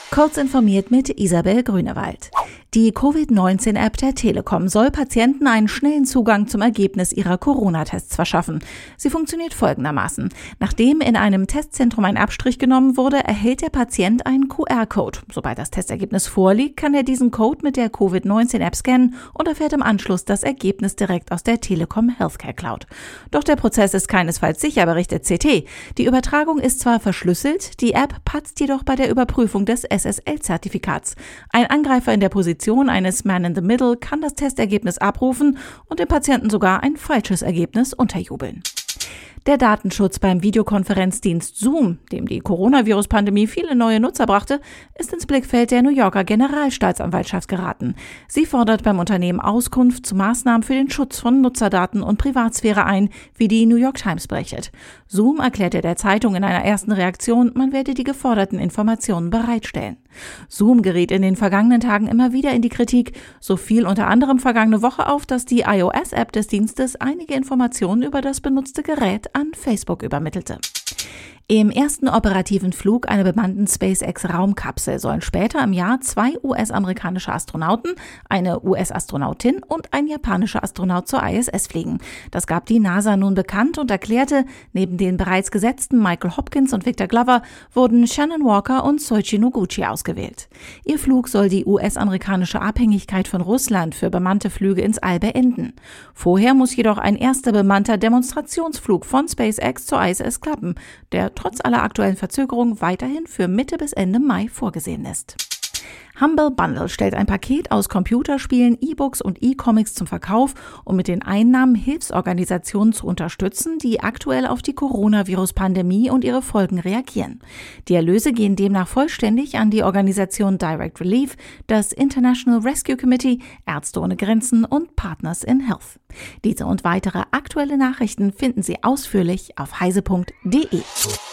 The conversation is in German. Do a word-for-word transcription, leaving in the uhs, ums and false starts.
Kurz informiert mit Isabel Grünewald. Die Covid neunzehn App der Telekom soll Patienten einen schnellen Zugang zum Ergebnis ihrer Corona-Tests verschaffen. Sie funktioniert folgendermaßen. Nachdem in einem Testzentrum ein Abstrich genommen wurde, erhält der Patient einen Q R-Code. Sobald das Testergebnis vorliegt, kann er diesen Code mit der Covid neunzehn App scannen und erfährt im Anschluss das Ergebnis direkt aus der Telekom Healthcare Cloud. Doch der Prozess ist keinesfalls sicher, berichtet C T. Die Übertragung ist zwar verschlüsselt, die App patzt jedoch bei der Überprüfung des S S L-Zertifikats. Ein Angreifer in der Position eines Man in the Middle kann das Testergebnis abrufen und dem Patienten sogar ein falsches Ergebnis unterjubeln. Der Datenschutz beim Videokonferenzdienst Zoom, dem die Coronavirus-Pandemie viele neue Nutzer brachte, ist ins Blickfeld der New Yorker Generalstaatsanwaltschaft geraten. Sie fordert beim Unternehmen Auskunft zu Maßnahmen für den Schutz von Nutzerdaten und Privatsphäre ein, wie die New York Times berichtet. Zoom erklärte der Zeitung in einer ersten Reaktion, man werde die geforderten Informationen bereitstellen. Zoom geriet in den vergangenen Tagen immer wieder in die Kritik. So fiel unter anderem vergangene Woche auf, dass die iOS-App des Dienstes einige Informationen über das benutzte Gerät an Facebook übermittelte. Im ersten operativen Flug einer bemannten SpaceX-Raumkapsel sollen später im Jahr zwei U S-amerikanische Astronauten, eine U S-Astronautin und ein japanischer Astronaut zur I S S fliegen. Das gab die NASA nun bekannt und erklärte, neben den bereits gesetzten Michael Hopkins und Victor Glover wurden Shannon Walker und Soichi Noguchi ausgewählt. Ihr Flug soll die U S-amerikanische Abhängigkeit von Russland für bemannte Flüge ins All beenden. Vorher muss jedoch ein erster bemannter Demonstrationsflug von SpaceX zur I S S klappen, der trotz aller aktuellen Verzögerungen weiterhin für Mitte bis Ende Mai vorgesehen ist. Humble Bundle stellt ein Paket aus Computerspielen, E-Books und E-Comics zum Verkauf, um mit den Einnahmen Hilfsorganisationen zu unterstützen, die aktuell auf die Coronavirus-Pandemie und ihre Folgen reagieren. Die Erlöse gehen demnach vollständig an die Organisation Direct Relief, das International Rescue Committee, Ärzte ohne Grenzen und Partners in Health. Diese und weitere aktuelle Nachrichten finden Sie ausführlich auf heise punkt de.